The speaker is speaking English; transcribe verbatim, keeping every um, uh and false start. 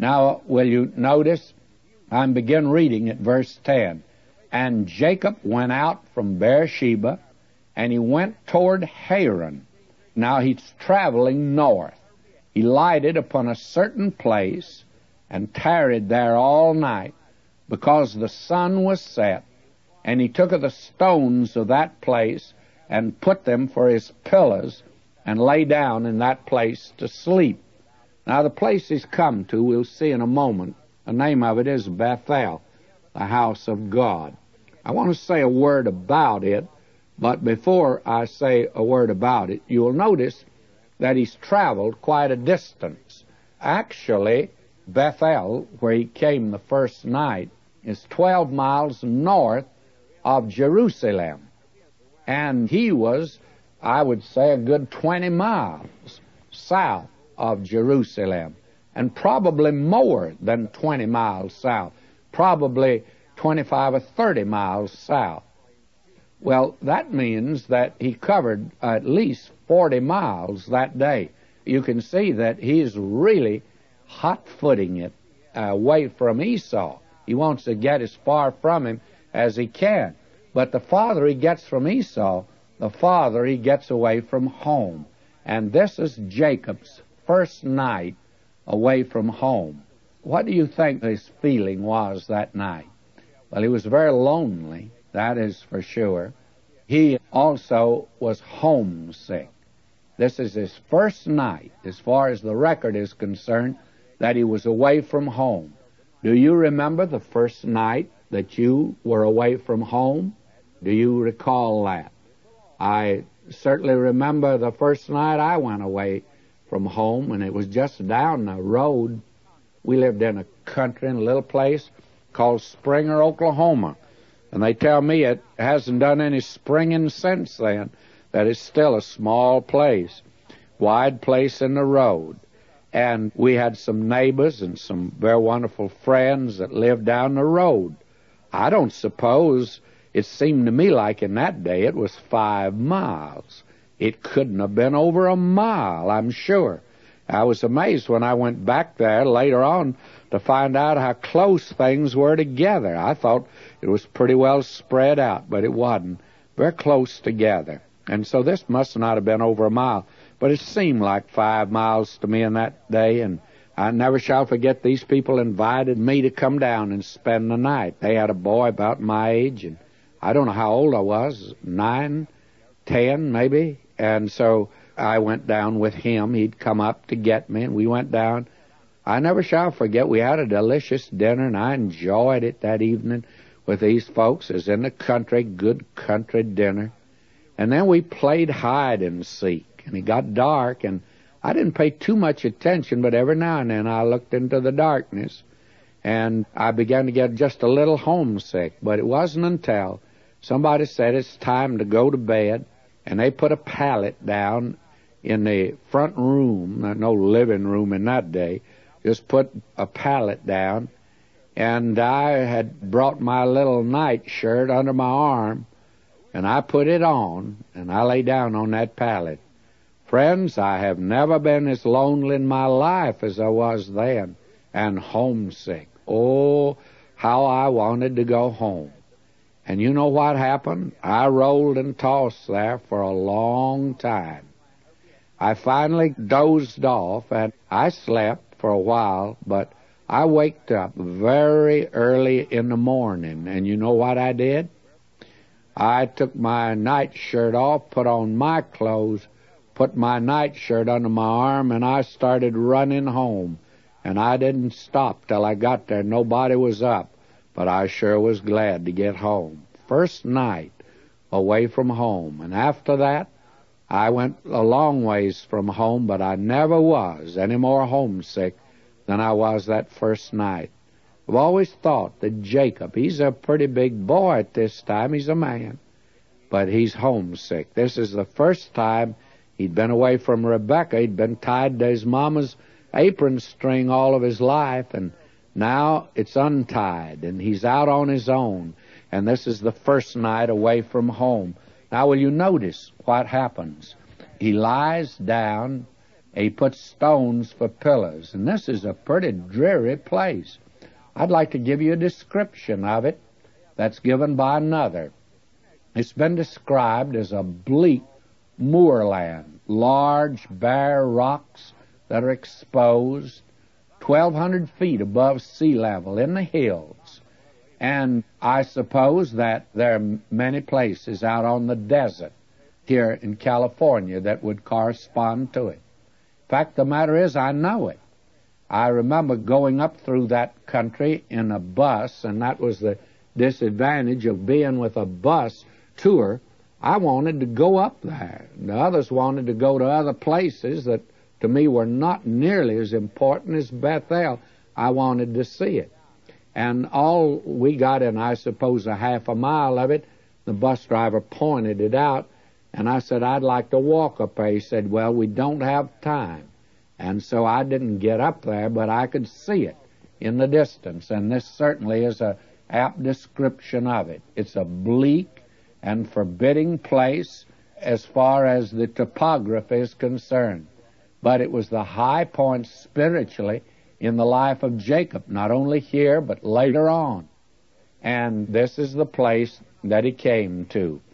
Now, will you notice? I begin reading at verse ten. And Jacob went out from Beersheba, and he went toward Haran. Now he's traveling north. He lighted upon a certain place and tarried there all night, because the sun was set. And he took of the stones of that place and put them for his pillars, and lay down in that place to sleep. Now the place he's come to, we'll see in a moment. The name of it is Bethel, the house of God. I want to say a word about it, but before I say a word about it, you will notice that he's traveled quite a distance. Actually, Bethel, where he came the first night, is twelve miles north of Jerusalem. And he was, I would say, a good twenty miles south of Jerusalem, and probably more than twenty miles south, probably twenty-five or thirty miles south. Well, that means that he covered at least forty miles that day. You can see that he's really hot-footing it away from Esau. He wants to get as far from him as he can. But the farther he gets from Esau, the farther he gets away from home. And this is Jacob's first night away from home. What do you think his feeling was that night? Well, he was very lonely, that is for sure. He also was homesick. This is his first night, as far as the record is concerned, that he was away from home. Do you remember the first night that you were away from home? Do you recall that? I certainly remember the first night I went away from home, and it was just down the road. We lived in a country, in a little place called Springer, Oklahoma. And they tell me it hasn't done any springing since then, that it's still a small place, wide place in the road. And we had some neighbors and some very wonderful friends that lived down the road. I don't suppose, it seemed to me like in that day it was five miles. It couldn't have been over a mile, I'm sure. I was amazed when I went back there later on to find out how close things were together. I thought it was pretty well spread out, but it wasn't. Very close together. And so this must not have been over a mile. But it seemed like five miles to me in that day, and I never shall forget these people invited me to come down and spend the night. They had a boy about my age, and I don't know how old I was, nine, ten maybe. And so I went down with him. He'd come up to get me, and we went down. I never shall forget, we had a delicious dinner, and I enjoyed it that evening with these folks. It was in the country, good country dinner. And then we played hide and seek. And it got dark, and I didn't pay too much attention, but every now and then I looked into the darkness, and I began to get just a little homesick. But it wasn't until somebody said it's time to go to bed, and they put a pallet down in the front room, no living room in that day, just put a pallet down, and I had brought my little nightshirt under my arm, and I put it on, and I lay down on that pallet. Friends, I have never been as lonely in my life as I was then, and homesick. Oh, how I wanted to go home. And you know what happened? I rolled and tossed there for a long time. I finally dozed off, and I slept for a while, but I waked up very early in the morning, and you know what I did? I took my nightshirt off, put on my clothes, put my nightshirt under my arm, and I started running home. And I didn't stop till I got there. Nobody was up, but I sure was glad to get home. First night away from home. And after that, I went a long ways from home, but I never was any more homesick than I was that first night. I've always thought that Jacob, he's a pretty big boy at this time. He's a man, but he's homesick. This is the first time he'd been away from Rebekah. He'd been tied to his mama's apron string all of his life, and now it's untied, and he's out on his own, and this is the first night away from home. Now, will you notice what happens? He lies down He put stones for pillars, and this is a pretty dreary place. I'd like to give you a description of it that's given by another. It's been described as a bleak moorland, large bare rocks that are exposed twelve hundred feet above sea level in the hills. And I suppose that there are many places out on the desert here in California that would correspond to it. Fact of the matter is, I know it. I remember going up through that country in a bus, and that was the disadvantage of being with a bus tour. I wanted to go up there. The others wanted to go to other places that to me were not nearly as important as Bethel. I wanted to see it. And all we got in, I suppose, a half a mile of it. The bus driver pointed it out, and I said, I'd like to walk up there. He said, well, we don't have time. And so I didn't get up there, but I could see it in the distance, and this certainly is a apt description of it. It's a bleak and forbidding place as far as the topography is concerned. But it was the high point spiritually in the life of Jacob, not only here, but later on. And this is the place that he came to.